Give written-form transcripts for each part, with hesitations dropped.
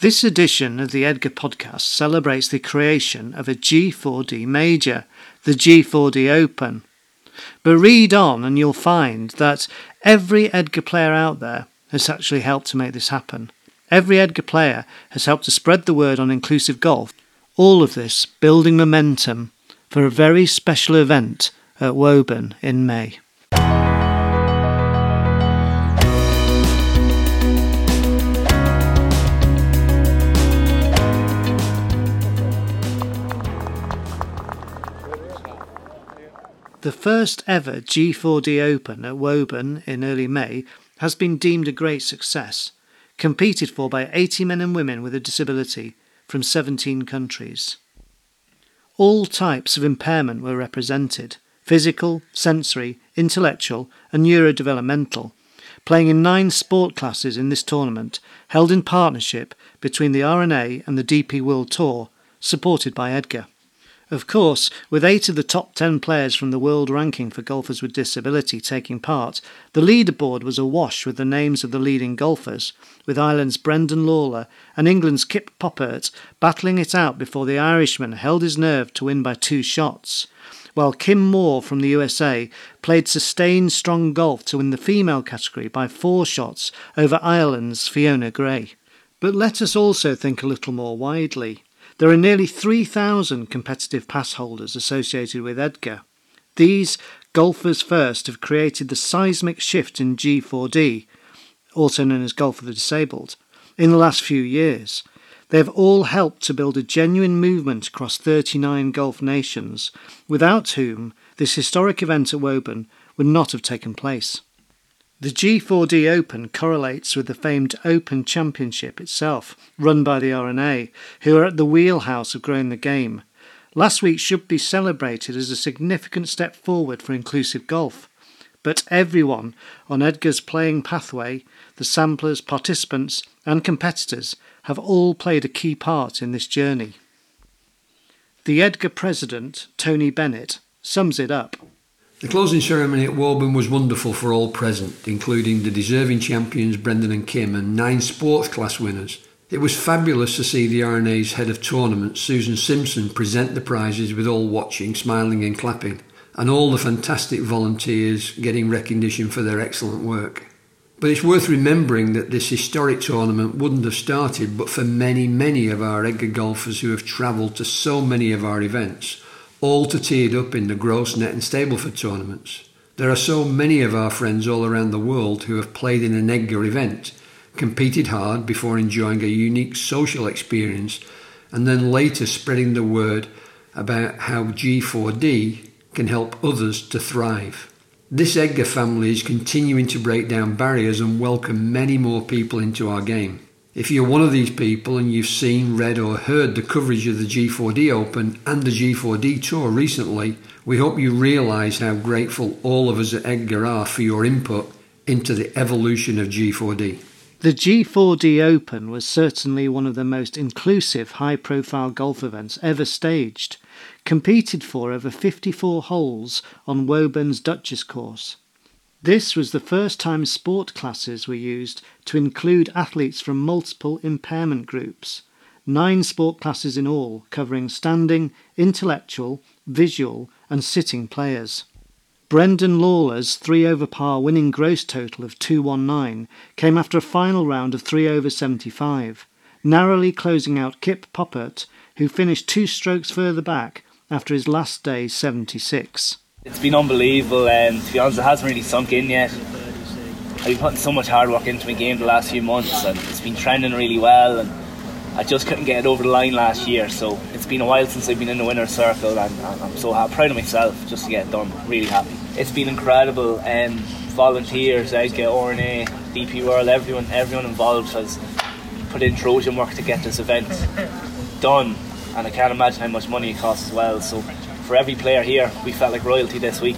This edition of the Edgar podcast celebrates the creation of a G4D major, the G4D Open. But read on and you'll find that every Edgar player out there has actually helped to make this happen. Every Edgar player has helped to spread the word on inclusive golf. All of this building momentum for a very special event at Woburn in May. The first ever G4D Open at Woburn in early May has been deemed a great success, competed for by 80 men and women with a disability from 17 countries. All types of impairment were represented: physical, sensory, intellectual and neurodevelopmental, playing in 9 sport classes in this tournament, held in partnership between the R&A and the DP World Tour, supported by Edgar. Of course, with 8 of the top 10 players from the world ranking for golfers with disability taking part, the leaderboard was awash with the names of the leading golfers, with Ireland's Brendan Lawler and England's Kip Poppert battling it out before the Irishman held his nerve to win by 2 shots, while Kim Moore from the USA played sustained strong golf to win the female category by 4 shots over Ireland's Fiona Gray. But let us also think a little more widely. There are nearly 3,000 competitive pass holders associated with Edgar. These golfers first have created the seismic shift in G4D, also known as Golf for the Disabled, in the last few years. They have all helped to build a genuine movement across 39 Gulf nations, without whom this historic event at Woburn would not have taken place. The G4D Open correlates with the famed Open Championship itself, run by the R&A, who are at the wheelhouse of growing the game. Last week should be celebrated as a significant step forward for inclusive golf. But everyone on Edgar's playing pathway, the samplers, participants and competitors, have all played a key part in this journey. The Edgar president, Tony Bennett, sums it up. The closing ceremony at Woburn was wonderful for all present, including the deserving champions Brendan and Kim and 9 sports class winners. It was fabulous to see the R&A's head of tournament, Susan Simpson, present the prizes with all watching, smiling and clapping, and all the fantastic volunteers getting recognition for their excellent work. But it's worth remembering that this historic tournament wouldn't have started but for many of our Edgar golfers who have travelled to so many of our events, all to tee it up in the Gross Net and Stableford tournaments. There are so many of our friends all around the world who have played in an Edgar event, competed hard before enjoying a unique social experience, and then later spreading the word about how G4D can help others to thrive. This Edgar family is continuing to break down barriers and welcome many more people into our game. If you're one of these people and you've seen, read or heard the coverage of the G4D Open and the G4D Tour recently, we hope you realise how grateful all of us at Edgar are for your input into the evolution of G4D. The G4D Open was certainly one of the most inclusive, high-profile golf events ever staged, competed for over 54 holes on Woburn's Duchess course. This was the first time sport classes were used to include athletes from multiple impairment groups. 9 sport classes in all, covering standing, intellectual, visual and sitting players. Brendan Lawler's 3 over par winning gross total of 219 came after a final round of 3 over 75, narrowly closing out Kip Poppert, who finished 2 strokes further back after his last day 76. It's been unbelievable, and to be honest, it hasn't really sunk in yet. I've been putting so much hard work into my game the last few months, and it's been trending really well, and I just couldn't get it over the line last year, so it's been a while since I've been in the winner's circle, and I'm so proud of myself just to get it done. Really happy. It's been incredible, and volunteers, Edgar, R&A, DP World, everyone involved has put in Trojan work to get this event done, and I can't imagine how much money it costs as well. So for every player here, we felt like royalty this week,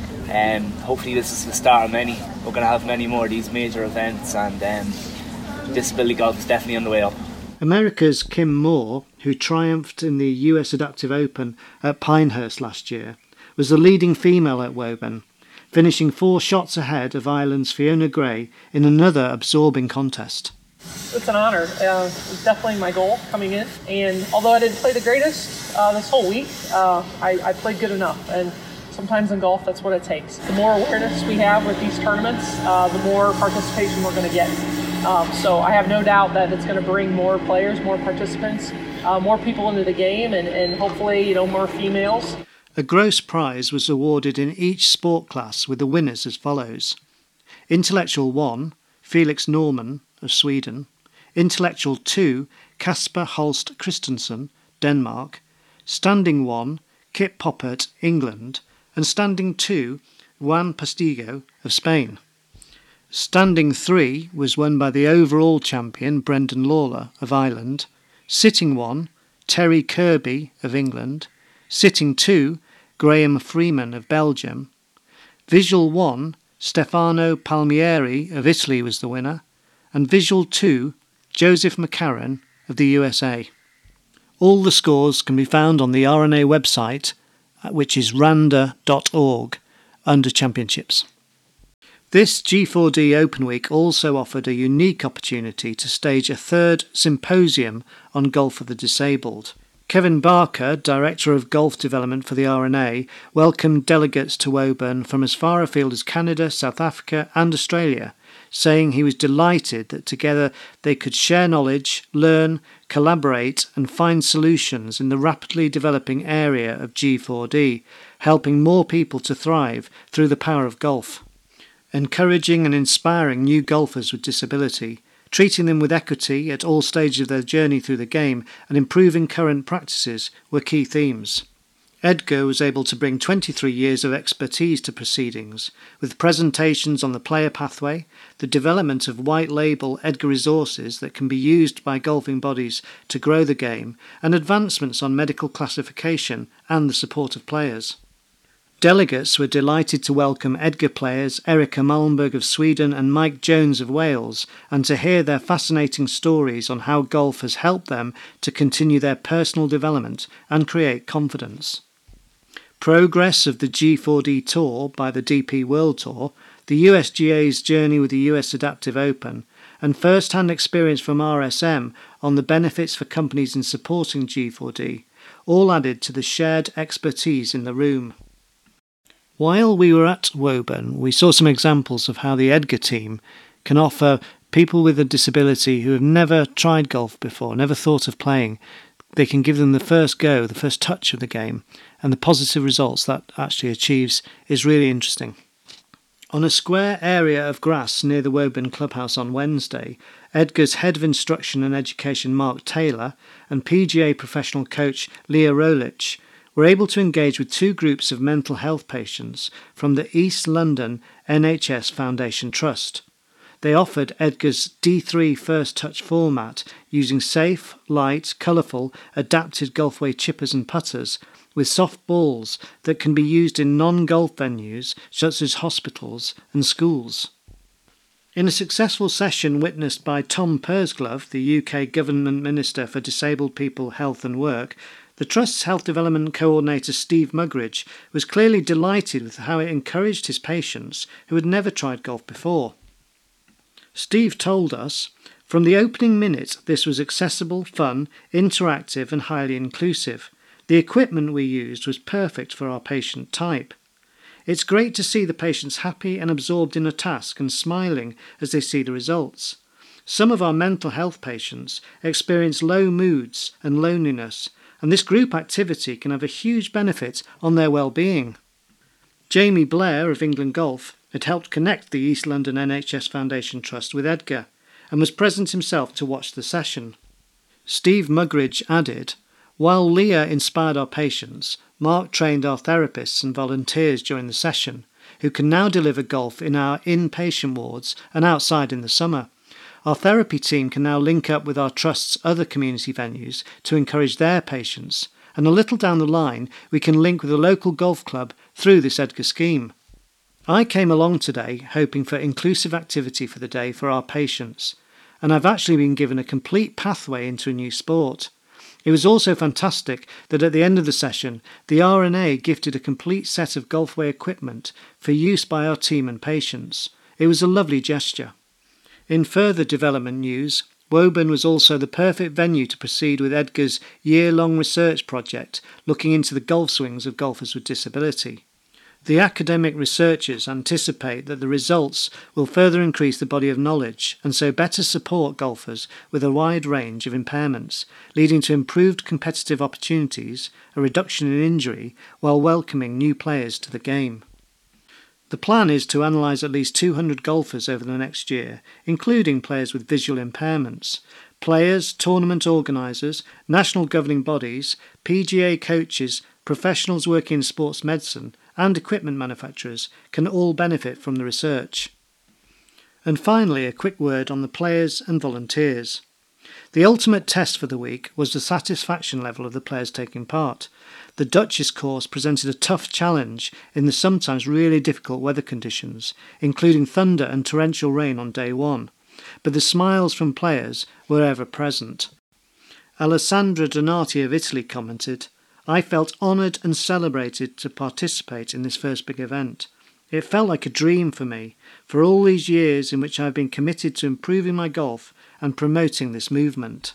and hopefully this is the start of many. We're going to have many more of these major events, and disability golf is definitely on the way up. America's Kim Moore, who triumphed in the US Adaptive Open at Pinehurst last year, was the leading female at Woburn, finishing 4 shots ahead of Ireland's Fiona Gray in another absorbing contest. It's an honor. It's definitely my goal coming in. And although I didn't play the greatest this whole week, I played good enough. And sometimes in golf, that's what it takes. The more awareness we have with these tournaments, the more participation we're going to get. So I have no doubt that it's going to bring more players, more participants, more people into the game, and hopefully, more females. A gross prize was awarded in each sport class, with the winners as follows. Intellectual 1, Felix Norman of Sweden. Intellectual 2, Kasper Holst Christensen, Denmark. Standing 1, Kip Poppert, England. And Standing 2, Juan Pastigo of Spain. Standing 3 was won by the overall champion Brendan Lawler of Ireland. Sitting 1, Terry Kirby of England. Sitting 2, Graham Freeman of Belgium. Visual 1, Stefano Palmieri of Italy was the winner. And Visual 2, Joseph McCarron of the USA. All the scores can be found on the R&A website, which is randa.org, under Championships. This G4D Open Week also offered a unique opportunity to stage a third symposium on golf for the disabled. Kevin Barker, Director of Golf Development for the R&A, welcomed delegates to Woburn from as far afield as Canada, South Africa and Australia, saying he was delighted that together they could share knowledge, learn, collaborate and find solutions in the rapidly developing area of G4D, helping more people to thrive through the power of golf. Encouraging and inspiring new golfers with disability, treating them with equity at all stages of their journey through the game, and improving current practices were key themes. Edgar was able to bring 23 years of expertise to proceedings, with presentations on the player pathway, the development of white-label Edgar resources that can be used by golfing bodies to grow the game, and advancements on medical classification and the support of players. Delegates were delighted to welcome Edgar players Erika Malmberg of Sweden and Mike Jones of Wales, and to hear their fascinating stories on how golf has helped them to continue their personal development and create confidence. Progress of the G4D Tour by the DP World Tour, the USGA's journey with the US Adaptive Open, and first-hand experience from RSM on the benefits for companies in supporting G4D, all added to the shared expertise in the room. While we were at Woburn, we saw some examples of how the Edgar team can offer people with a disability who have never tried golf before, never thought of playing. They can give them the first go, the first touch of the game, and the positive results that actually achieves is really interesting. On a square area of grass near the Woburn Clubhouse on Wednesday, Edgar's Head of Instruction and Education Mark Taylor and PGA professional coach Leah Rolich were able to engage with two groups of mental health patients from the East London NHS Foundation Trust. They offered Edgar's D3 First Touch format using safe, light, colourful, adapted golfway chippers and putters with soft balls that can be used in non-golf venues such as hospitals and schools. In a successful session witnessed by Tom Pursglove, the UK Government Minister for Disabled People, Health and Work, the Trust's Health Development Coordinator Steve Mugridge was clearly delighted with how it encouraged his patients who had never tried golf before. Steve told us, "From the opening minute this was accessible, fun, interactive and highly inclusive. The equipment we used was perfect for our patient type. It's great to see the patients happy and absorbed in a task and smiling as they see the results. Some of our mental health patients experience low moods and loneliness, and this group activity can have a huge benefit on their well-being." Jamie Blair of England Golf had helped connect the East London NHS Foundation Trust with Edgar and was present himself to watch the session. Steve Mugridge added, "While Leah inspired our patients, Mark trained our therapists and volunteers during the session, who can now deliver golf in our inpatient wards and outside in the summer. Our therapy team can now link up with our Trust's other community venues to encourage their patients, and a little down the line we can link with a local golf club through this Edgar scheme. I came along today hoping for inclusive activity for the day for our patients, and I've actually been given a complete pathway into a new sport. It was also fantastic that at the end of the session, the R&A gifted a complete set of golfway equipment for use by our team and patients. It was a lovely gesture. In further development news, Woburn was also the perfect venue to proceed with Edgar's year-long research project looking into the golf swings of golfers with disability. The academic researchers anticipate that the results will further increase the body of knowledge and so better support golfers with a wide range of impairments, leading to improved competitive opportunities, a reduction in injury, while welcoming new players to the game. The plan is to analyse at least 200 golfers over the next year, including players with visual impairments. Players, tournament organisers, national governing bodies, PGA coaches, professionals working in sports medicine and equipment manufacturers can all benefit from the research. And finally, a quick word on the players and volunteers. The ultimate test for the week was the satisfaction level of the players taking part. The Duchess course presented a tough challenge in the sometimes really difficult weather conditions, including thunder and torrential rain on day one, but the smiles from players were ever present. Alessandra Donati of Italy commented, "I felt honoured and celebrated to participate in this first big event. It felt like a dream for me, for all these years in which I have been committed to improving my golf and promoting this movement."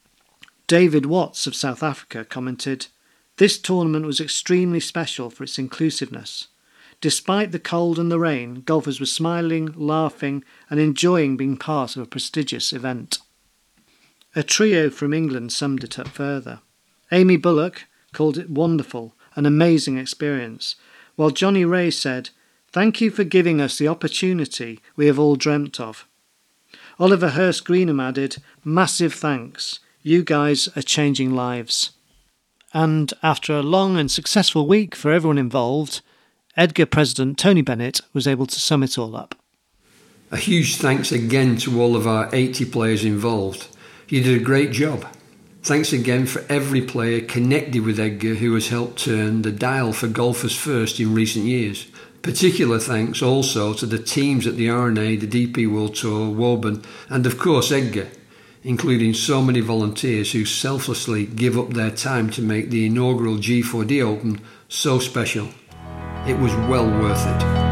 David Watts of South Africa commented, "This tournament was extremely special for its inclusiveness. Despite the cold and the rain, golfers were smiling, laughing and enjoying being part of a prestigious event." A trio from England summed it up further. Amy Bullock called it wonderful, an amazing experience, while Johnny Ray said, "Thank you for giving us the opportunity we have all dreamt of." Oliver Hurst Greenham added, "Massive thanks. You guys are changing lives." And after a long and successful week for everyone involved, Edgar President Tony Bennett was able to sum it all up. A huge thanks again to all of our 80 players involved. You did a great job. Thanks again for every player connected with Edgar who has helped turn the dial for golfers first in recent years. Particular thanks also to the teams at the R&A, the DP World Tour, Woburn and of course Edgar, including so many volunteers who selflessly give up their time to make the inaugural G4D Open so special. It was well worth it.